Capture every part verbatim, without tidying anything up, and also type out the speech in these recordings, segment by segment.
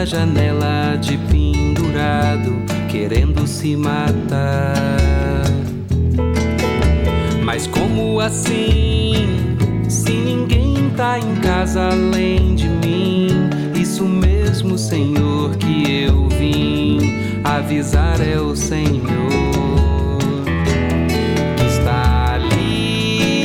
janela de pendurado, querendo se matar. Mas como assim, se ninguém tá em casa além de mim? Isso mesmo, Senhor, que eu vim avisar é o Senhor que está ali.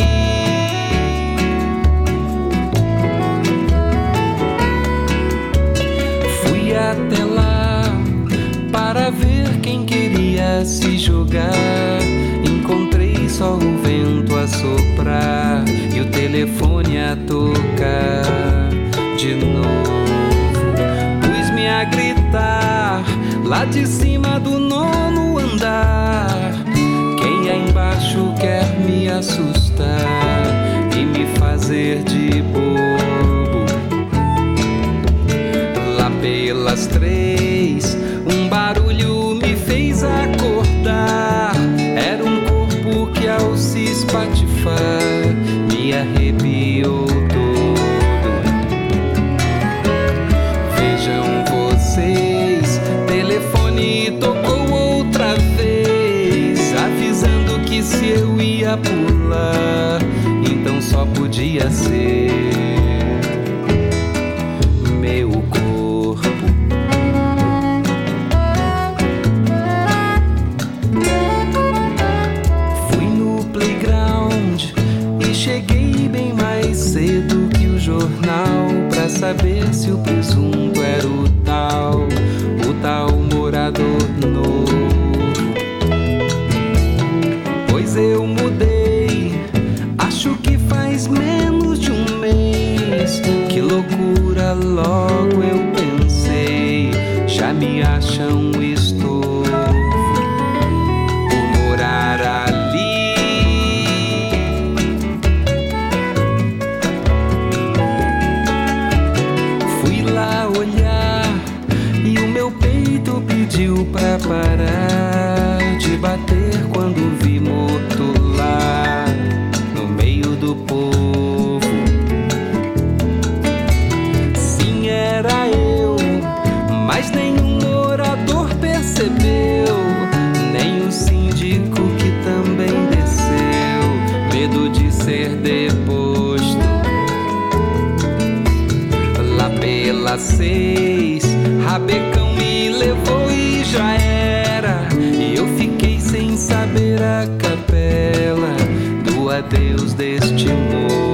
Fui até lá para ver quem queria se jogar. Encontrei só o vento a soprar e o telefone a tocar de novo. Pus-me a gritar lá de cima do nono andar. Quem é embaixo quer me assustar e me fazer de bobo. Lá pelas três, um barulho me fez acordar. Era um corpo que ao se espatifar me arrepiou todo. Vejam vocês, telefone tocou outra vez, avisando que se eu ia pular, então só podia ser meu corpo. Fui no playground e cheguei bem mais cedo que o jornal, pra saber se o presunto era o tal, o tal morador novo. Pois eu mudei, acho que faz menos de um mês. Que loucura, logo eu pensei, já me acham estorvo por morar ali. Fui lá olhar e o meu peito pediu pra parar de bater quando vi morto lá no meio do povo. Sim, era eu, mas nenhum morador percebeu, nem o síndico que também desceu, medo de ser deposto. Lá pelas seis, rabecão me levou e já era. E eu fiquei sem saber a capela do adeus deste morro.